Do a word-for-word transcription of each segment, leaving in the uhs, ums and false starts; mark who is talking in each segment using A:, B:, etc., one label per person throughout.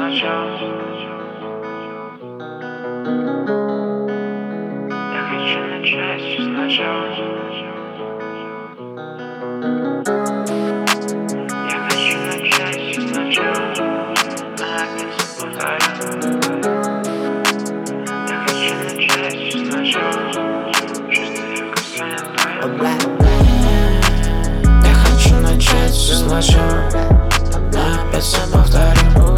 A: сначала. Я хочу начать все сначала. Я хочу начать все сначала. Опять повторю. Я хочу начать все сначала. Чувствую касание твоего.
B: Я хочу начать все сначала. Опять все повторю.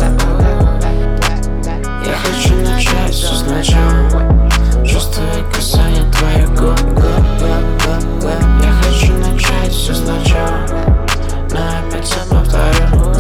B: Я хочу начать все сначала. Чувствую касание твоих губ. Я хочу начать все сначала. Но опять все повторю.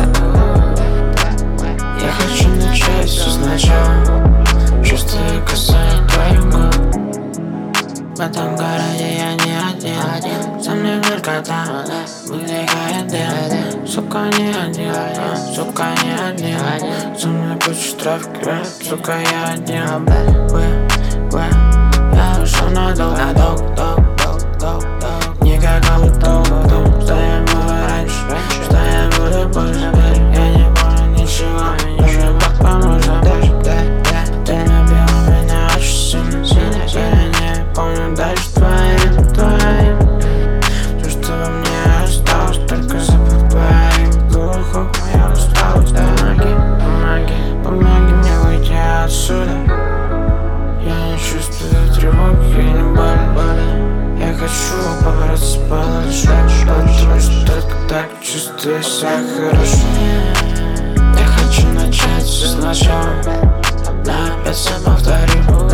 B: Я хочу начать все сначала. Чувствую касание твоих губ. В этом городе я не один. Со мной только там выдыхает дым. Сука, не один, сука, не один. Со мной куча трафика, сука, я один. Вы, вы, я ушел надолго, надолго, долг, долг, долг. Никакого толка, том, что я был раньше, что я буду позже. Я не понял ничего, даже Бог поможет. Ты набила меня очень сильно, сильно, сильно. Не помню дальше твоим, твоим. Все, что во мне осталось, только запах твоих духов. Моя усталость, помоги, помоги, помоги мне выйти отсюда. Я не чувствую тревоги и не боли. Я хочу побороться получше, потому что только так чувствую себя хорошо. Я хочу начать все сначала, но опять все повторю.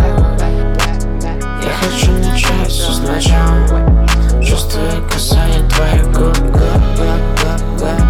B: Я хочу начать все сначала. Чувствую касание твоих губ.